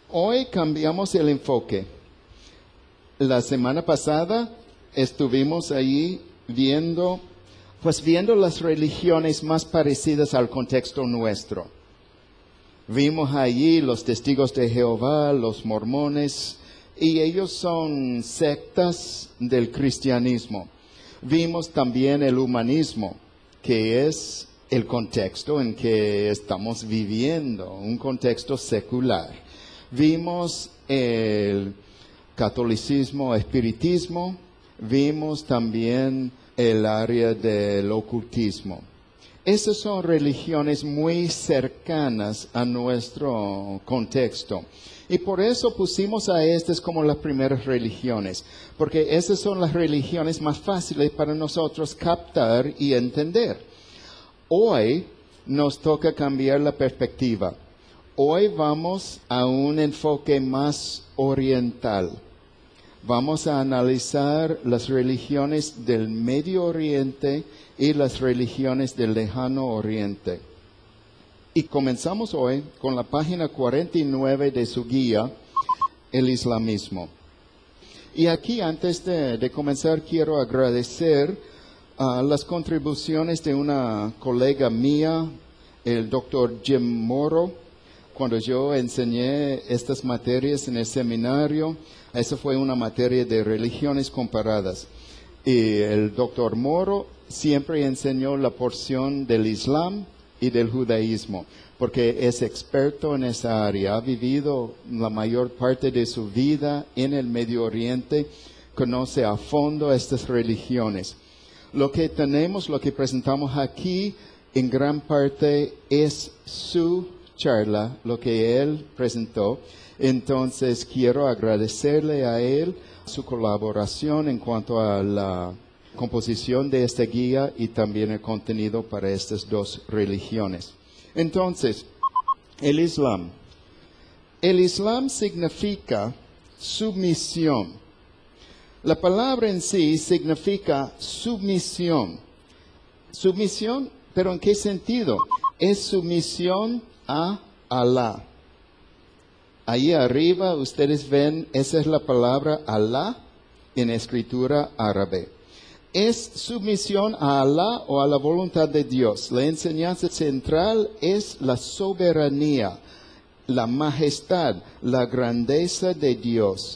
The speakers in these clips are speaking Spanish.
Hoy cambiamos el enfoque. La semana pasada estuvimos ahí viendo las religiones más parecidas al contexto nuestro. Vimos allí los testigos de Jehová, los mormones, y ellos son sectas del cristianismo. Vimos también el humanismo, que es el contexto en que estamos viviendo, un contexto secular. Vimos el catolicismo, espiritismo, vimos también el área del ocultismo. Esas son religiones muy cercanas a nuestro contexto. Y por eso pusimos a estas como las primeras religiones, porque esas son las religiones más fáciles para nosotros captar y entender. Hoy nos toca cambiar la perspectiva. Hoy vamos a un enfoque más oriental. Vamos a analizar las religiones del Medio Oriente y las religiones del Lejano Oriente. Y comenzamos hoy con la página 49 de su guía, El Islamismo. Y aquí, antes de comenzar, quiero agradecer las contribuciones de una colega mía, el doctor Jim Moro. Cuando yo enseñé estas materias en el seminario, esa fue una materia de religiones comparadas. Y el doctor Moro siempre enseñó la porción del Islam y del judaísmo, porque es experto en esa área, ha vivido la mayor parte de su vida en el Medio Oriente, conoce a fondo estas religiones. Lo que tenemos, lo que presentamos aquí, en gran parte es su charla, lo que él presentó. Entonces quiero agradecerle a él su colaboración en cuanto a la composición de esta guía y también el contenido para estas dos religiones. Entonces, el Islam. El Islam significa sumisión. La palabra en sí significa sumisión. Sumisión, pero ¿en qué sentido? Es sumisión a Alá. Ahí arriba ustedes ven, esa es la palabra Alá en escritura árabe. Es sumisión a Alá o a la voluntad de Dios. La enseñanza central es la soberanía, la majestad, la grandeza de Dios.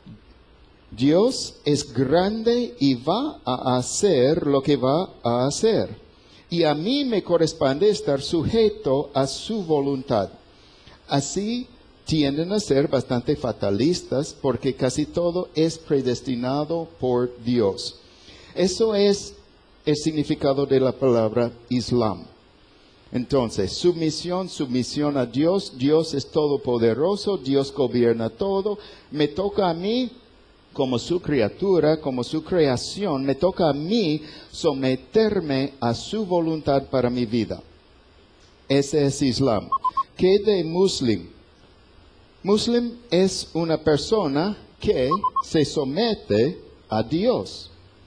Dios es grande y va a hacer lo que va a hacer. Y a mí me corresponde estar sujeto a su voluntad. Así tienden a ser bastante fatalistas porque casi todo es predestinado por Dios. Eso es el significado de la palabra Islam. Entonces, sumisión a Dios. Dios es todopoderoso, Dios gobierna todo. Me toca a mí, como su criatura, como su creación, me toca a mí someterme a su voluntad para mi vida. Ese es Islam. ¿Qué de Muslim? Muslim es una persona que se somete a Dios.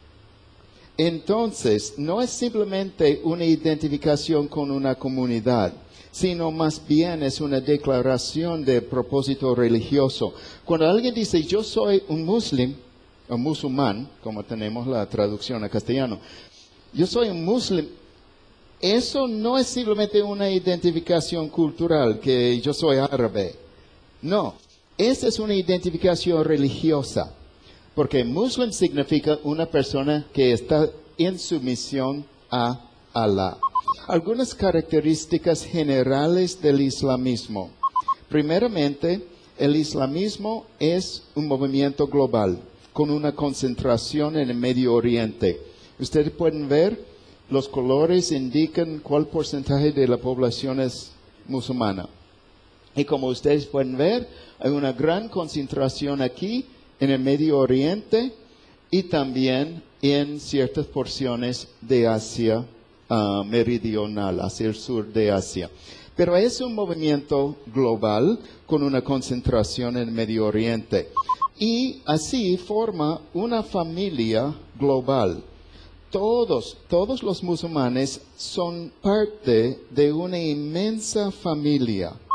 Entonces, no es simplemente una identificación con una comunidad, sino más bien es una declaración de propósito religioso. Cuando alguien dice, yo soy un muslim, o musulmán, como tenemos la traducción a castellano, yo soy un muslim, eso no es simplemente una identificación cultural, que yo soy árabe. No, esa es una identificación religiosa. Porque muslim significa una persona que está en sumisión a Alá. Algunas características generales del islamismo. Primeramente, el islamismo es un movimiento global, con una concentración en el Medio Oriente. Ustedes pueden ver, los colores indican cuál porcentaje de la población es musulmana. Y como ustedes pueden ver, hay una gran concentración aquí, en el Medio Oriente y también en ciertas porciones de Asia meridional, hacia el sur de Asia. Pero es un movimiento global con una concentración en el Medio Oriente. Y así forma una familia global. Todos los musulmanes son parte de una inmensa familia.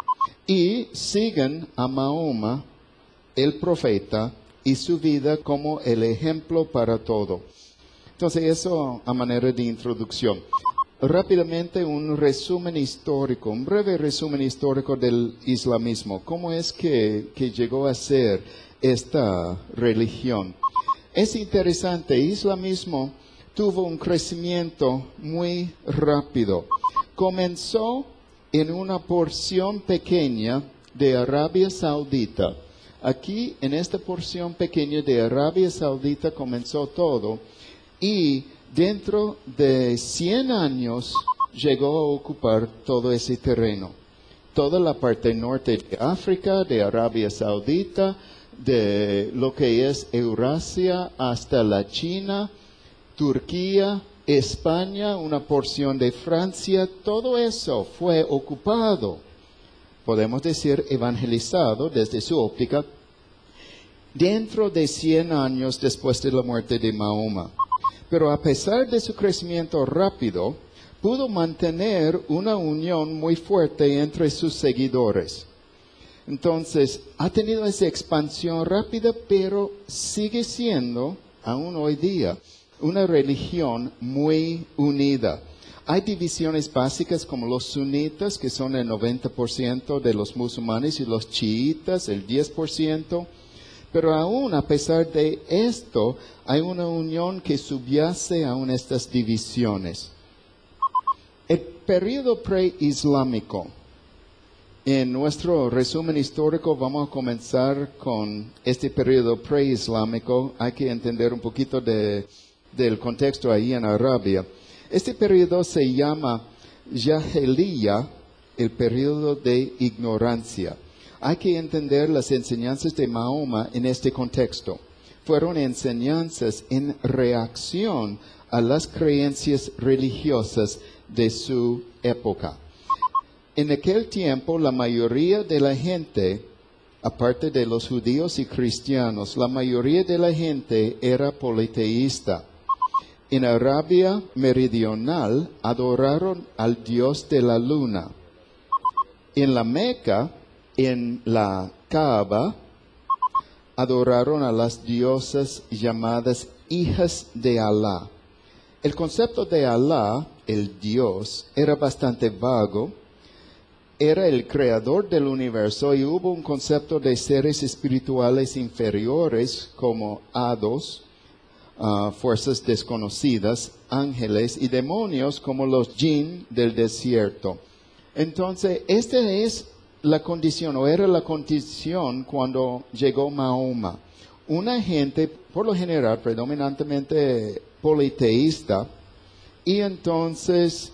y siguen a Mahoma, el profeta, y su vida como el ejemplo para todo. Entonces, eso a manera de introducción. Rápidamente un resumen histórico, un breve resumen histórico del islamismo. ¿Cómo es que llegó a ser esta religión? Es interesante, el islamismo tuvo un crecimiento muy rápido. Comenzó en una porción pequeña de Arabia Saudita. Aquí, en esta porción pequeña de Arabia Saudita comenzó todo, y dentro de 100 años llegó a ocupar todo ese terreno. Toda la parte norte de África, de Arabia Saudita, de lo que es Eurasia hasta la China, Turquía, España, una porción de Francia, todo eso fue ocupado. Podemos decir evangelizado desde su óptica, dentro de 100 años después de la muerte de Mahoma. Pero a pesar de su crecimiento rápido, pudo mantener una unión muy fuerte entre sus seguidores. Entonces, ha tenido esa expansión rápida, pero sigue siendo, aún hoy día, una religión muy unida. Hay divisiones básicas como los sunitas, que son el 90% de los musulmanes, y los chiitas, el 10%. Pero aún a pesar de esto, hay una unión que subyace aún estas divisiones. El periodo preislámico. En nuestro resumen histórico vamos a comenzar con este periodo preislámico. Hay que entender un poquito del contexto ahí en Arabia. Este periodo se llama Jahiliya, el periodo de ignorancia. Hay que entender las enseñanzas de Mahoma en este contexto. Fueron enseñanzas en reacción a las creencias religiosas de su época. En aquel tiempo, la mayoría de la gente, aparte de los judíos y cristianos, la mayoría de la gente era politeísta. En Arabia meridional adoraron al dios de la luna. En la Meca, en la Kaaba, adoraron a las diosas llamadas hijas de Alá. El concepto de Alá, el Dios, era bastante vago. Era el creador del universo y hubo un concepto de seres espirituales inferiores como hados, fuerzas desconocidas, ángeles y demonios como los jinn del desierto. Entonces, esta es la condición, o era la condición cuando llegó Mahoma. Una gente, por lo general, predominantemente politeísta, y entonces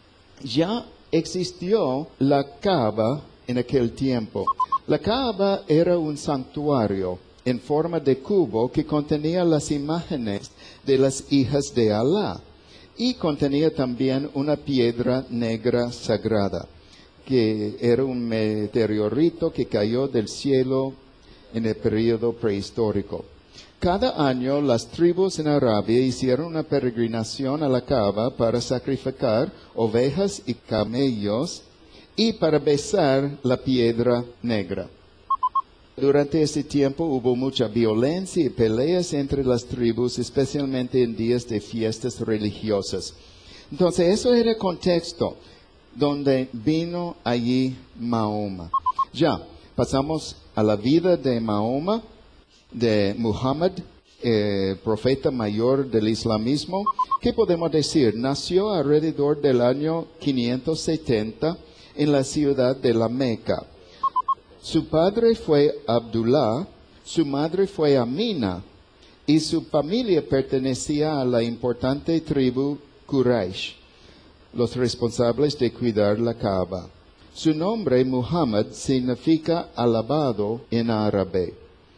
ya existió la Kaaba en aquel tiempo. La Kaaba era un santuario en forma de cubo que contenía las imágenes de las hijas de Alá y contenía también una piedra negra sagrada, que era un meteorito que cayó del cielo en el periodo prehistórico. Cada año las tribus en Arabia hicieron una peregrinación a la Kaaba para sacrificar ovejas y camellos y para besar la piedra negra. Durante ese tiempo hubo mucha violencia y peleas entre las tribus, especialmente en días de fiestas religiosas. Entonces, eso era el contexto donde vino allí Mahoma. Ya, pasamos a la vida de Mahoma, de Muhammad, profeta mayor del islamismo. ¿Qué podemos decir? Nació alrededor del año 570 en la ciudad de la Meca. Su padre fue Abdullah, su madre fue Amina, y su familia pertenecía a la importante tribu Quraysh, los responsables de cuidar la Kaaba. Su nombre, Muhammad, significa alabado en árabe.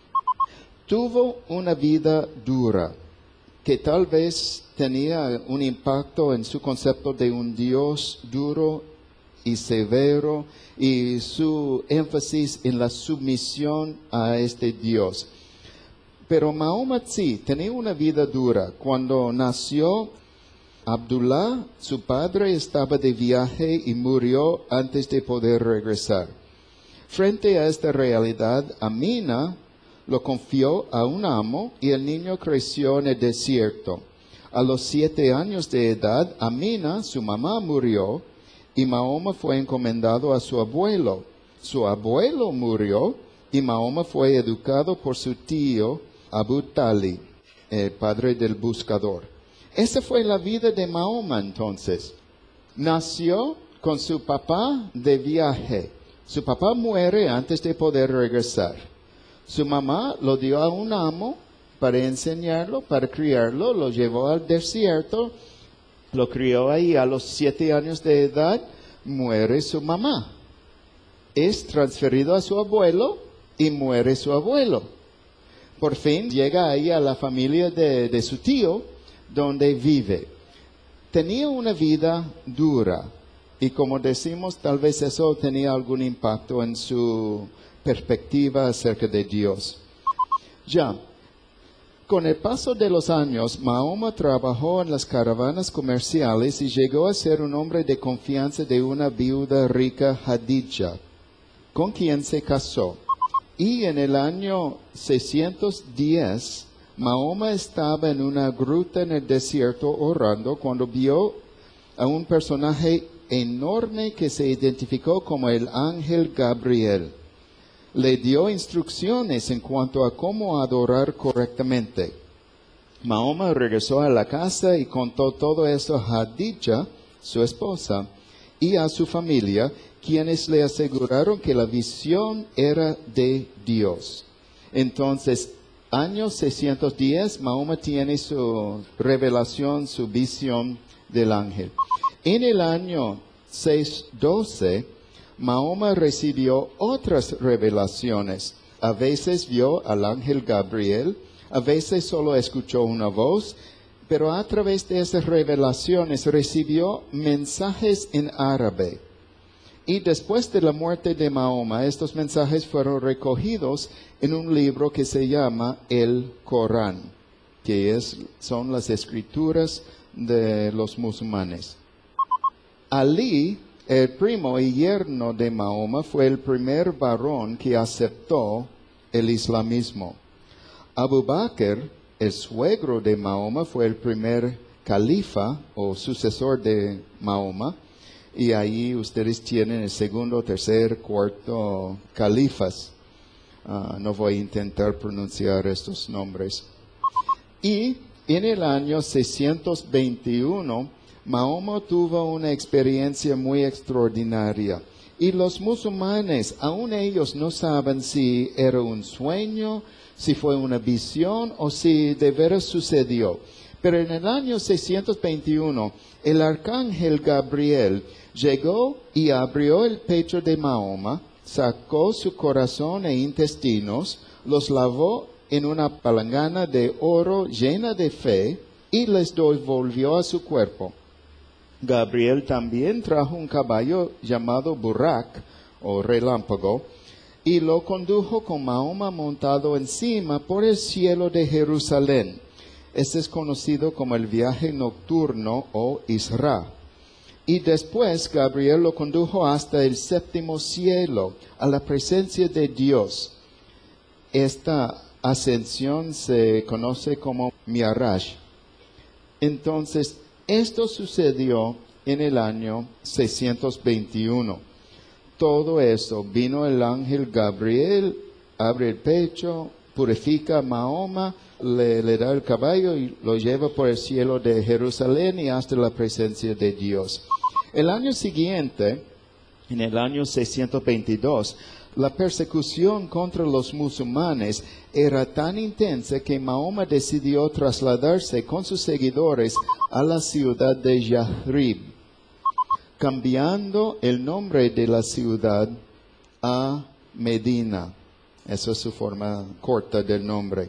Tuvo una vida dura, que tal vez tenía un impacto en su concepto de un Dios duro y severo, y su énfasis en la sumisión a este Dios. Pero Mahoma sí tenía una vida dura. Cuando nació Abdullah, su padre estaba de viaje y murió antes de poder regresar. Frente a esta realidad, Amina lo confió a un amo y el niño creció en el desierto. A los 7 años de edad, Amina, su mamá, murió y Mahoma fue encomendado a su abuelo. Su abuelo murió y Mahoma fue educado por su tío Abu Talib, el padre del buscador. Esa fue la vida de Mahoma entonces. Nació con su papá de viaje. Su papá muere antes de poder regresar. Su mamá lo dio a un amo para enseñarlo, para criarlo, lo llevó al desierto, lo crió ahí. A los 7 años de edad muere su mamá. Es transferido a su abuelo y muere su abuelo. Por fin llega ahí a la familia de su tío, donde vive. Tenía una vida dura y como decimos, tal vez eso tenía algún impacto en su perspectiva acerca de Dios. Ya, con el paso de los años, Mahoma trabajó en las caravanas comerciales y llegó a ser un hombre de confianza de una viuda rica, Hadija, con quien se casó. Y en el año 610, Mahoma estaba en una gruta en el desierto orando cuando vio a un personaje enorme que se identificó como el ángel Gabriel. Le dio instrucciones en cuanto a cómo adorar correctamente. Mahoma regresó a la casa y contó todo eso a Hadija, su esposa, y a su familia, quienes le aseguraron que la visión era de Dios. Entonces, año 610, Mahoma tiene su revelación, su visión del ángel. En el año 612, Mahoma recibió otras revelaciones. A veces vio al ángel Gabriel, a veces solo escuchó una voz, pero a través de esas revelaciones recibió mensajes en árabe. Y después de la muerte de Mahoma, estos mensajes fueron recogidos en un libro que se llama el Corán, que son las escrituras de los musulmanes. Ali, el primo y yerno de Mahoma, fue el primer varón que aceptó el islamismo. Abu Bakr, el suegro de Mahoma, fue el primer califa o sucesor de Mahoma. Y ahí ustedes tienen el segundo, tercer, cuarto califas. No voy a intentar pronunciar estos nombres. Y en el año 621, Mahoma tuvo una experiencia muy extraordinaria. Y los musulmanes, aún ellos no saben si era un sueño, si fue una visión o si de veras sucedió. Pero en el año 621, el arcángel Gabriel llegó y abrió el pecho de Mahoma, sacó su corazón e intestinos, los lavó en una palangana de oro llena de fe y les devolvió a su cuerpo. Gabriel también trajo un caballo llamado Burak o relámpago y lo condujo con Mahoma montado encima por el cielo de Jerusalén. Este es conocido como el viaje nocturno o Isra. Y después Gabriel lo condujo hasta el 7º cielo, a la presencia de Dios. Esta ascensión se conoce como Mi'raj. Entonces, esto sucedió en el año 621. Todo eso, vino el ángel Gabriel, abre el pecho, purifica a Mahoma, le da el caballo y lo lleva por el cielo de Jerusalén y hasta la presencia de Dios. El año siguiente, en el año 622, la persecución contra los musulmanes era tan intensa que Mahoma decidió trasladarse con sus seguidores a la ciudad de Yahrib, cambiando el nombre de la ciudad a Medina. Esa es su forma corta del nombre.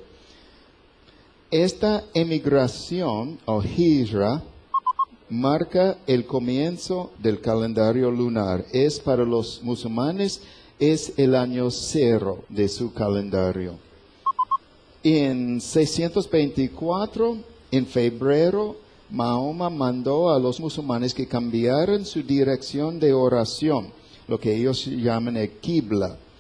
Esta emigración o hijra marca el comienzo del calendario lunar. Es para los musulmanes, es el año 0 de su calendario. En 624, en febrero, Mahoma mandó a los musulmanes que cambiaran su dirección de oración, lo que ellos llaman el Qibla.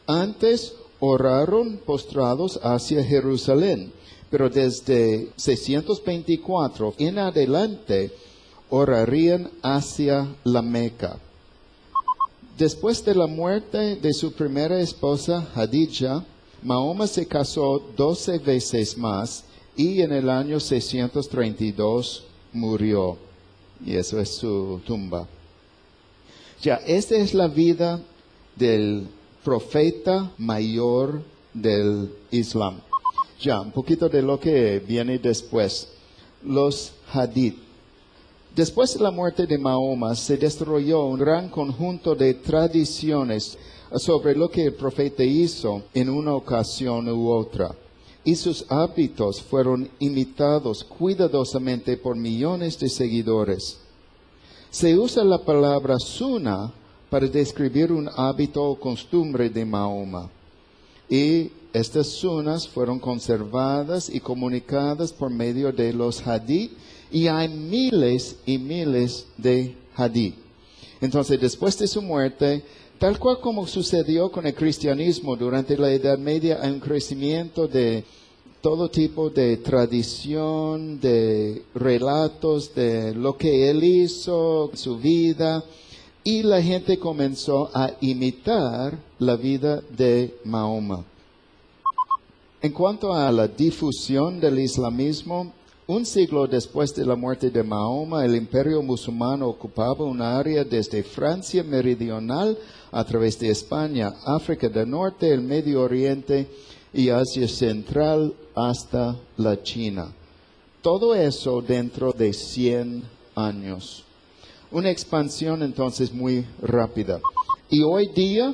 Antes oraron postrados hacia Jerusalén, pero desde 624 en adelante orarían hacia la Meca. Después de la muerte de su primera esposa, Hadija, Mahoma se casó 12 veces más y en el año 632 murió. Y eso es su tumba. Ya, esta es la vida del profeta mayor del Islam. Ya, un poquito de lo que viene después. Los hadith. Después de la muerte de Mahoma se desarrolló un gran conjunto de tradiciones sobre lo que el profeta hizo en una ocasión u otra. Y sus hábitos fueron imitados cuidadosamente por millones de seguidores. Se usa la palabra sunnah para describir un hábito o costumbre de Mahoma. Y estas sunnas fueron conservadas y comunicadas por medio de los hadith, y hay miles y miles de hadith. Entonces, después de su muerte, tal cual como sucedió con el cristianismo durante la Edad Media, hay un crecimiento de todo tipo de tradición, de relatos de lo que él hizo, su vida, y la gente comenzó a imitar la vida de Mahoma. En cuanto a la difusión del islamismo, un siglo después de la muerte de Mahoma, el imperio musulmán ocupaba un área desde Francia meridional a través de España, África del Norte, el Medio Oriente y Asia Central hasta la China. Todo eso dentro de 100 años. Una expansión entonces muy rápida. Y hoy día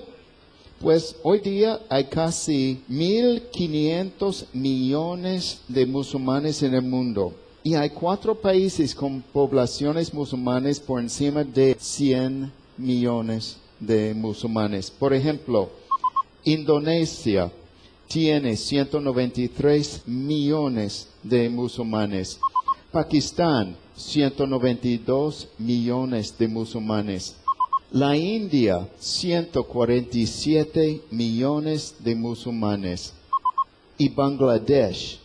hay casi 1.500 millones de musulmanes en el mundo. Y hay 4 países con poblaciones musulmanes por encima de 100 millones de musulmanes. Por ejemplo, Indonesia tiene 193 millones de musulmanes. Pakistán, 192 millones de musulmanes. La India, 147 millones de musulmanes. Y Bangladesh,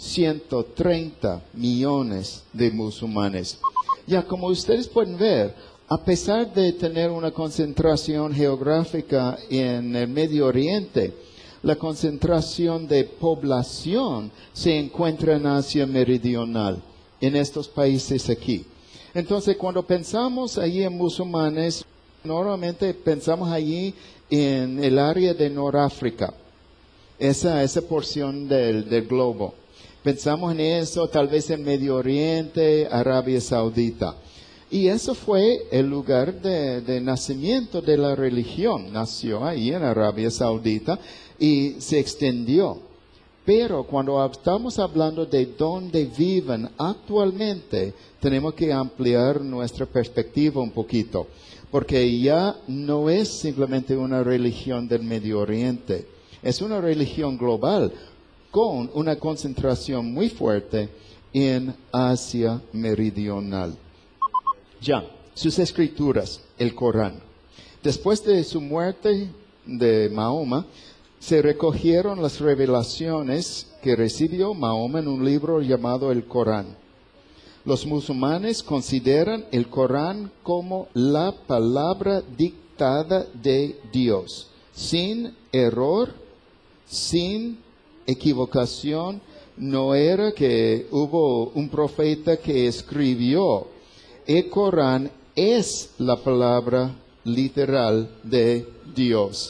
130 millones de musulmanes. Ya como ustedes pueden ver, a pesar de tener una concentración geográfica en el Medio Oriente, la concentración de población se encuentra en Asia Meridional, en estos países aquí. Entonces, cuando pensamos allí en musulmanes, normalmente pensamos allí en el área de Noráfrica, esa porción del globo. Pensamos en eso, tal vez en Medio Oriente, Arabia Saudita. Y eso fue el lugar de nacimiento de la religión. Nació ahí en Arabia Saudita y se extendió. Pero cuando estamos hablando de dónde viven actualmente, tenemos que ampliar nuestra perspectiva un poquito. Porque ya no es simplemente una religión del Medio Oriente. Es una religión global con una concentración muy fuerte en Asia Meridional. Ya, sus escrituras, el Corán. Después de su muerte de Mahoma, se recogieron las revelaciones que recibió Mahoma en un libro llamado el Corán. Los musulmanes consideran el Corán como la palabra dictada de Dios, sin error, sin equivocación. No era que hubo un profeta que escribió. El Corán es la palabra literal de Dios.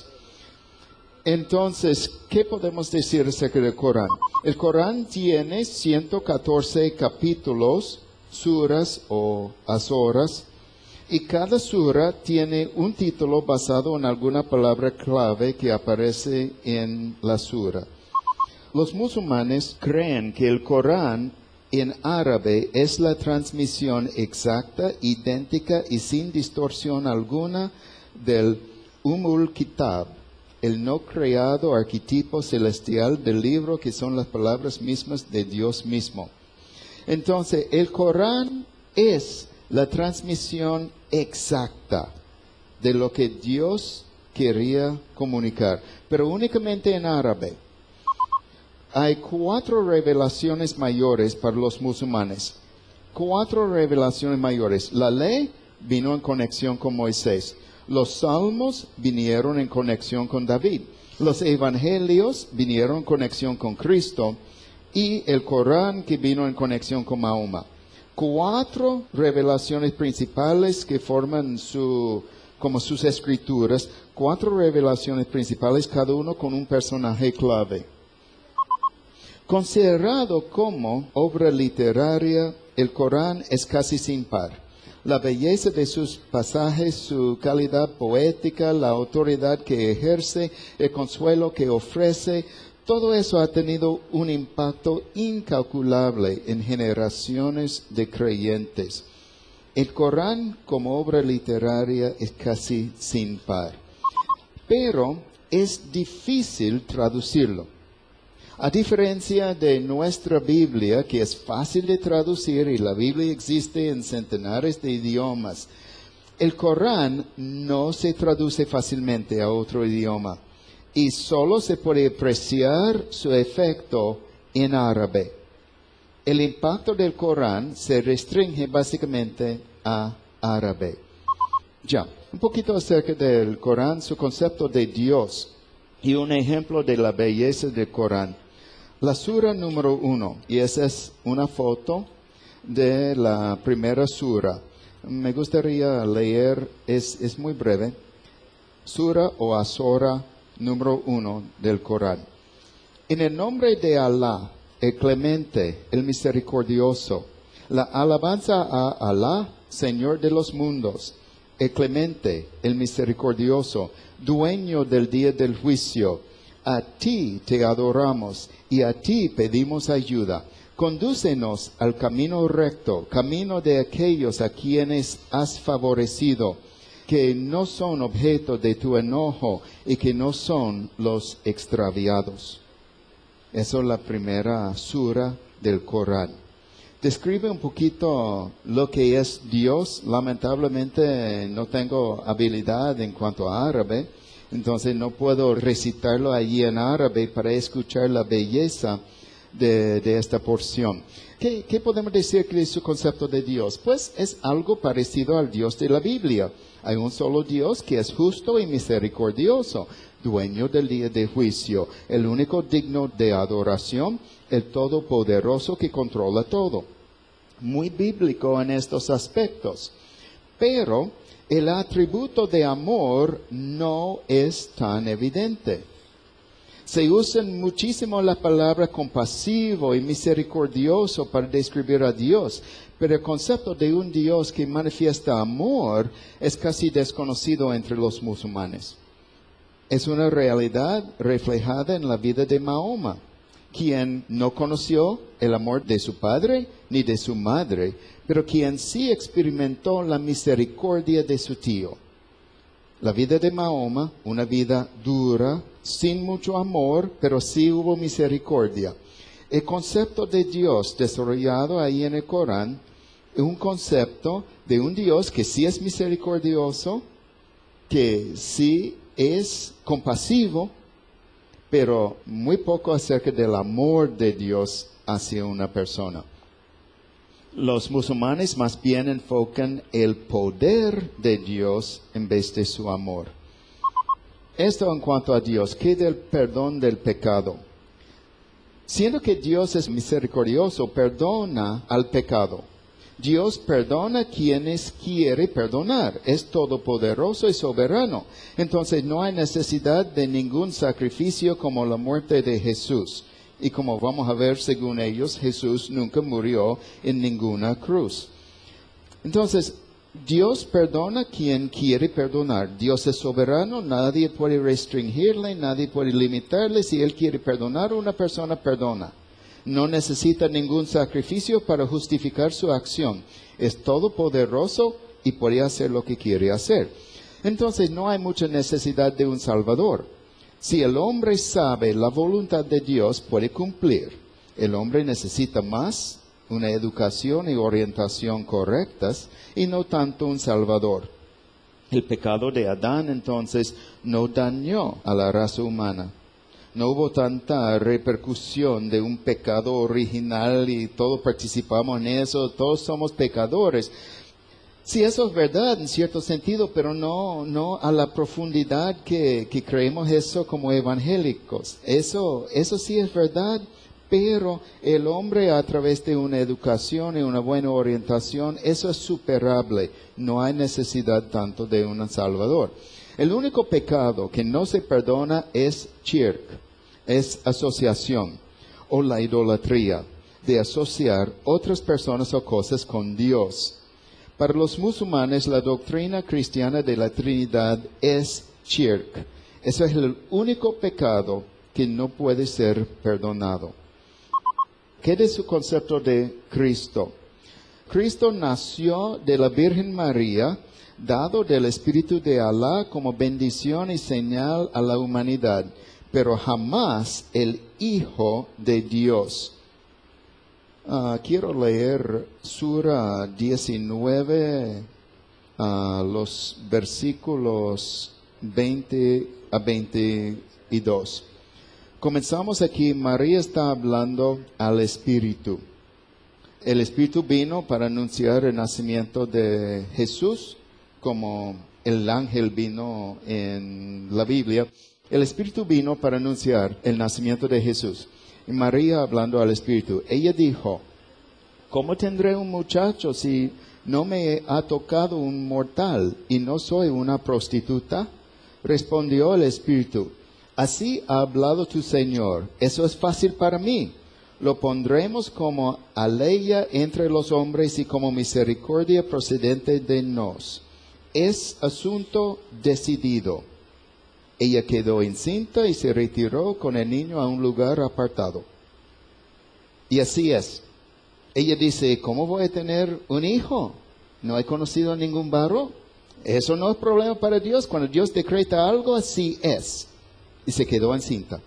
Entonces, ¿qué podemos decir acerca del Corán? El Corán tiene 114 capítulos, suras o asoras, y cada sura tiene un título basado en alguna palabra clave que aparece en la sura. Los musulmanes creen que el Corán en árabe es la transmisión exacta, idéntica y sin distorsión alguna del Kitab, el no creado arquetipo celestial del libro que son las palabras mismas de Dios mismo. Entonces, el Corán es la transmisión exacta de lo que Dios quería comunicar, pero únicamente en árabe. Hay 4 revelaciones mayores para los musulmanes. 4 revelaciones mayores. La ley vino en conexión con Moisés. Los salmos vinieron en conexión con David. Los evangelios vinieron en conexión con Cristo. Y el Corán que vino en conexión con Mahoma. 4 revelaciones principales que forman como sus escrituras. 4 revelaciones principales, cada uno con un personaje clave. Considerado como obra literaria, el Corán es casi sin par. La belleza de sus pasajes, su calidad poética, la autoridad que ejerce, el consuelo que ofrece, todo eso ha tenido un impacto incalculable en generaciones de creyentes. El Corán como obra literaria es casi sin par. Pero es difícil traducirlo. A diferencia de nuestra Biblia, que es fácil de traducir y la Biblia existe en centenares de idiomas, el Corán no se traduce fácilmente a otro idioma y solo se puede apreciar su efecto en árabe. El impacto del Corán se restringe básicamente a árabe. Ya, un poquito acerca del Corán, su concepto de Dios y un ejemplo de la belleza del Corán. La sura número 1, y esa es una foto de la primera sura. Me gustaría leer, es muy breve, sura o asora número 1 del Corán. En el nombre de Alá, el clemente, el misericordioso, la alabanza a Alá, Señor de los mundos, el clemente, el misericordioso, dueño del día del juicio. A ti te adoramos y a ti pedimos ayuda. Condúcenos al camino recto, camino de aquellos a quienes has favorecido, que no son objeto de tu enojo y que no son los extraviados. Esa es la primera sura del Corán. Describe un poquito lo que es Dios. Lamentablemente no tengo habilidad en cuanto a árabe. Entonces no puedo recitarlo allí en árabe para escuchar la belleza de esta porción. ¿Qué podemos decir que es su concepto de Dios? Pues es algo parecido al Dios de la Biblia. Hay un solo Dios que es justo y misericordioso, dueño del día de juicio, el único digno de adoración, el todopoderoso que controla todo. Muy bíblico en estos aspectos. Pero el atributo de amor no es tan evidente. Se usan muchísimo la palabra compasivo y misericordioso para describir a Dios, pero el concepto de un Dios que manifiesta amor es casi desconocido entre los musulmanes. Es una realidad reflejada en la vida de Mahoma, quien no conoció el amor de su padre ni de su madre, pero quien sí experimentó la misericordia de su tío. La vida de Mahoma, una vida dura, sin mucho amor, pero sí hubo misericordia. El concepto de Dios desarrollado ahí en el Corán es un concepto de un Dios que sí es misericordioso, que sí es compasivo, pero muy poco acerca del amor de Dios hacia una persona. Los musulmanes más bien enfocan el poder de Dios en vez de su amor. Esto en cuanto a Dios, ¿qué del perdón del pecado? Siendo que Dios es misericordioso, perdona al pecado. Dios perdona a quienes quiere perdonar. Es todopoderoso y soberano. Entonces no hay necesidad de ningún sacrificio como la muerte de Jesús. Y como vamos a ver, según ellos, Jesús nunca murió en ninguna cruz. Entonces, Dios perdona a quien quiere perdonar. Dios es soberano, nadie puede restringirle, nadie puede limitarle. Si Él quiere perdonar a una persona, perdona. No necesita ningún sacrificio para justificar su acción. Es todopoderoso y puede hacer lo que quiere hacer. Entonces, no hay mucha necesidad de un Salvador. Si el hombre sabe la voluntad de Dios, puede cumplir. El hombre necesita más una educación y orientación correctas y no tanto un Salvador. El pecado de Adán entonces no dañó a la raza humana. No hubo tanta repercusión de un pecado original y todos participamos en eso, todos somos pecadores. Sí, eso es verdad en cierto sentido, pero no a la profundidad que creemos eso como evangélicos. Eso sí es verdad, pero el hombre a través de una educación y una buena orientación, eso es superable. No hay necesidad tanto de un salvador. El único pecado que no se perdona es shirk, es asociación o la idolatría de asociar otras personas o cosas con Dios. Para los musulmanes, la doctrina cristiana de la Trinidad es shirk. Eso es el único pecado que no puede ser perdonado. ¿Qué es su concepto de Cristo? Cristo nació de la Virgen María, dado del Espíritu de Alá como bendición y señal a la humanidad, pero jamás el Hijo de Dios. Quiero leer Sura 19, los versículos 20 a 22. Comenzamos aquí, María está hablando al Espíritu. El Espíritu vino para anunciar el nacimiento de Jesús, como el ángel vino en la Biblia. El Espíritu vino para anunciar el nacimiento de Jesús. Y María hablando al Espíritu, ella dijo, ¿cómo tendré un muchacho si no me ha tocado un mortal y no soy una prostituta? Respondió el Espíritu, así ha hablado tu Señor, eso es fácil para mí. Lo pondremos como aleya entre los hombres y como misericordia procedente de nos. Es asunto decidido. Ella quedó encinta y se retiró con el niño a un lugar apartado. Y así es. Ella dice, ¿cómo voy a tener un hijo? ¿No he conocido a ningún varón? Eso no es problema para Dios. Cuando Dios decreta algo, así es. Y se quedó encinta.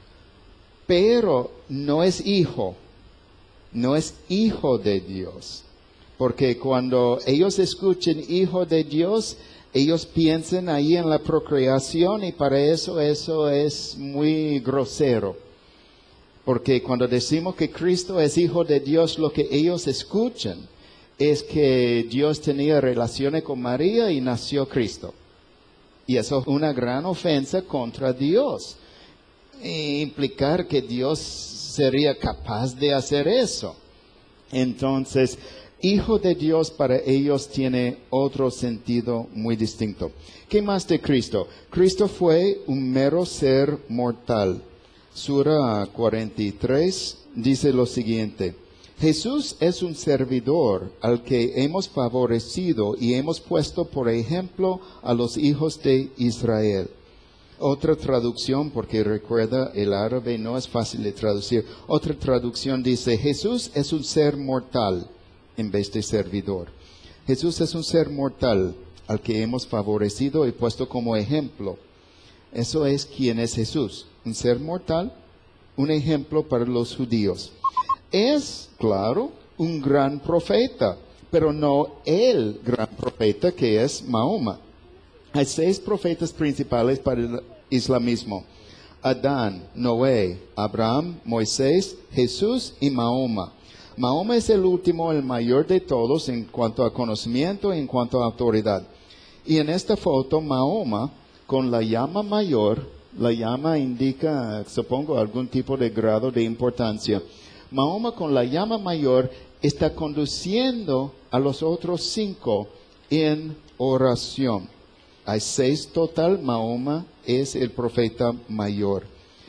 Pero no es hijo. No es hijo de Dios. Porque cuando ellos escuchen hijo de Dios, ellos piensan ahí en la procreación y para eso es muy grosero. Porque cuando decimos que Cristo es hijo de Dios, lo que ellos escuchan es que Dios tenía relaciones con María y nació Cristo. Y eso es una gran ofensa contra Dios. E implicar que Dios sería capaz de hacer eso. Entonces, hijo de Dios para ellos tiene otro sentido muy distinto. ¿Qué más de Cristo? Cristo fue un mero ser mortal. Sura 43 dice lo siguiente. Jesús es un servidor al que hemos favorecido y hemos puesto por ejemplo a los hijos de Israel. Otra traducción, porque recuerda, el árabe no es fácil de traducir. Otra traducción dice, Jesús es un ser mortal en vez de servidor. Jesús es un ser mortal al que hemos favorecido y puesto como ejemplo. Eso es quién es Jesús. Un ser mortal, un ejemplo para los judíos. Es, claro, un gran profeta, pero no el gran profeta que es Mahoma. Hay 6 profetas principales para el islamismo. Adán, Noé, Abraham, Moisés, Jesús y Mahoma. Mahoma es el último, el mayor de todos en cuanto a conocimiento y en cuanto a autoridad. Y en esta foto, Mahoma, con la llama mayor, la llama indica, supongo, algún tipo de grado de importancia. Mahoma con la llama mayor está conduciendo a los otros 5 en oración. Hay 6 total, Mahoma es el profeta mayor.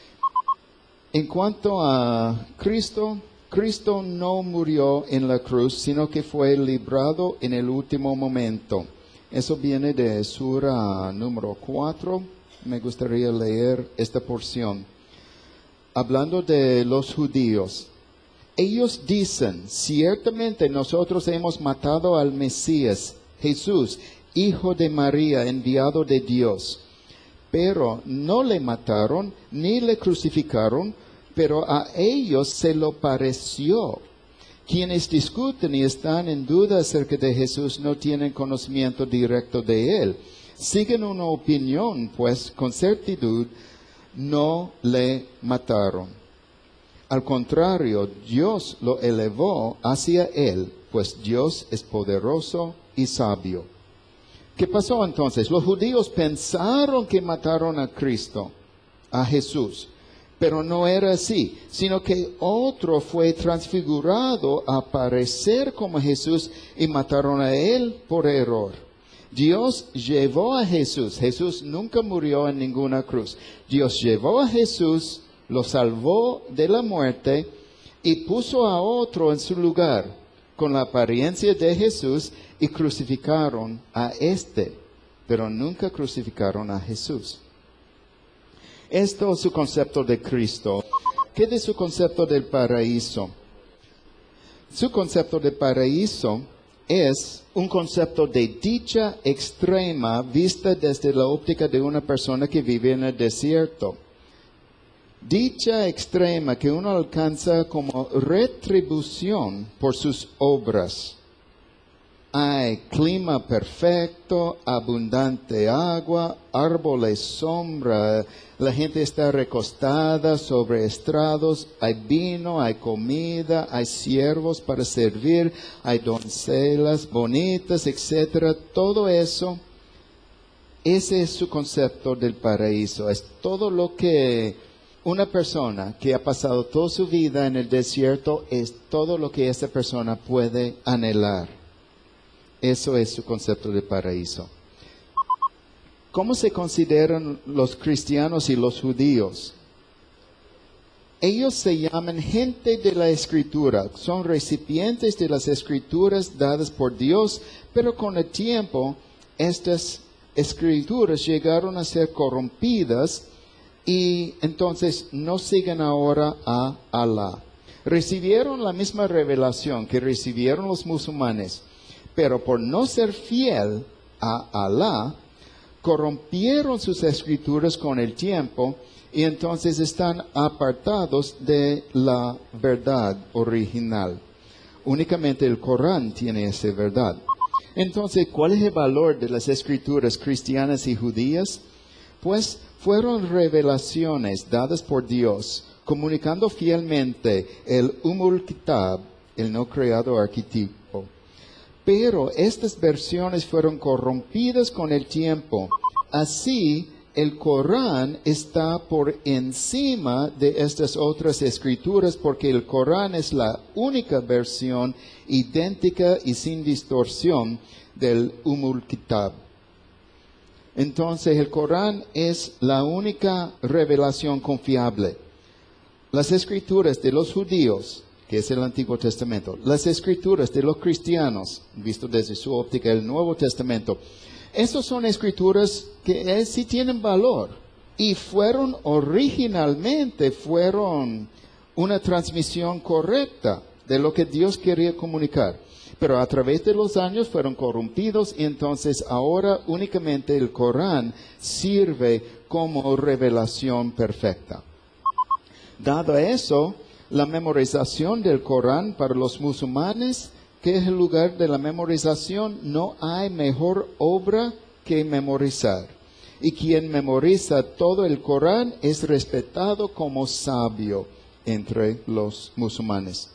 En cuanto a Cristo, Cristo no murió en la cruz, sino que fue librado en el último momento. Eso viene de Sura número 4. Me gustaría leer esta porción. Hablando de los judíos. Ellos dicen, ciertamente nosotros hemos matado al Mesías, Jesús, hijo de María, enviado de Dios. Pero no le mataron ni le crucificaron, pero a ellos se lo pareció. Quienes discuten y están en duda acerca de Jesús no tienen conocimiento directo de él. siguen una opinión, pues con certitud no le mataron. Al contrario, Dios lo elevó hacia él, pues Dios es poderoso y sabio. ¿Qué pasó entonces? Los judíos pensaron que mataron a Cristo, a Jesús, pero no era así, sino que otro fue transfigurado a parecer como Jesús y mataron a él por error. Dios llevó a Jesús. Jesús nunca murió en ninguna cruz. Dios llevó a Jesús, lo salvó de la muerte y puso a otro en su lugar con la apariencia de Jesús y crucificaron a este, pero nunca crucificaron a Jesús. Esto es su concepto de Cristo. ¿Qué de su concepto del paraíso? Su concepto de paraíso es un concepto de dicha extrema vista desde la óptica de una persona que vive en el desierto. Dicha extrema que uno alcanza como retribución por sus obras. Hay clima perfecto, abundante agua, árboles sombra, la gente está recostada sobre estrados, hay vino, hay comida, hay siervos para servir, hay doncellas bonitas, etc. Todo eso, ese es su concepto del paraíso. Es todo lo que una persona que ha pasado toda su vida en el desierto, es todo lo que esa persona puede anhelar. Eso es su concepto de paraíso. ¿Cómo se consideran los cristianos y los judíos? Ellos se llaman gente de la Escritura, son recipientes de las Escrituras dadas por Dios, pero con el tiempo estas Escrituras llegaron a ser corrompidas y entonces no siguen ahora a Alá. Recibieron la misma revelación que recibieron los musulmanes, pero por no ser fiel a Alá, corrompieron sus escrituras con el tiempo y entonces están apartados de la verdad original. Únicamente el Corán tiene esa verdad. Entonces, ¿cuál es el valor de las escrituras cristianas y judías? Pues fueron revelaciones dadas por Dios, comunicando fielmente el Kitab, el no creado arquetipo. Pero estas versiones fueron corrompidas con el tiempo. Así, el Corán está por encima de estas otras escrituras porque el Corán es la única versión idéntica y sin distorsión del Kitab. Entonces, el Corán es la única revelación confiable. Las escrituras de los judíos, que es el Antiguo Testamento, las escrituras de los cristianos, visto desde su óptica el Nuevo Testamento, esas son escrituras que sí tienen valor y originalmente fueron una transmisión correcta de lo que Dios quería comunicar. Pero a través de los años fueron corrompidos y entonces ahora únicamente el Corán sirve como revelación perfecta. Dado eso, la memorización del Corán para los musulmanes, que es el lugar de la memorización, no hay mejor obra que memorizar. Y quien memoriza todo el Corán es respetado como sabio entre los musulmanes.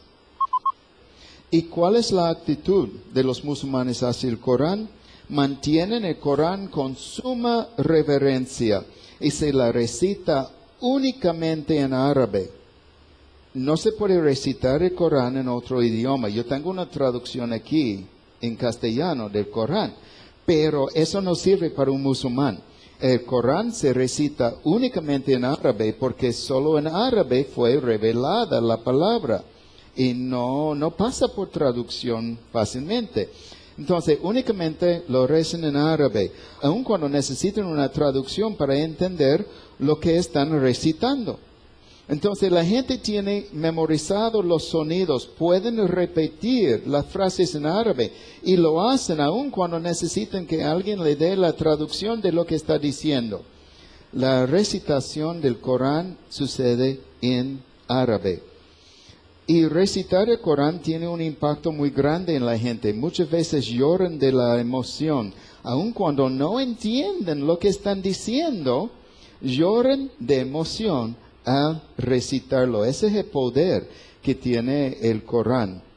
¿Y cuál es la actitud de los musulmanes hacia el Corán? Mantienen el Corán con suma reverencia y se la recita únicamente en árabe. No se puede recitar el Corán en otro idioma. Yo tengo una traducción aquí en castellano del Corán, pero eso no sirve para un musulmán. El Corán se recita únicamente en árabe porque solo en árabe fue revelada la palabra y no pasa por traducción fácilmente. Entonces, únicamente lo rezan en árabe, aun cuando necesitan una traducción para entender lo que están recitando. Entonces la gente tiene memorizado los sonidos, pueden repetir las frases en árabe y lo hacen aun cuando necesitan que alguien le dé la traducción de lo que está diciendo. La recitación del Corán sucede en árabe. Y recitar el Corán tiene un impacto muy grande en la gente. Muchas veces lloran de la emoción. Aun cuando no entienden lo que están diciendo, lloran de emoción al recitarlo. Ese es el poder que tiene el Corán.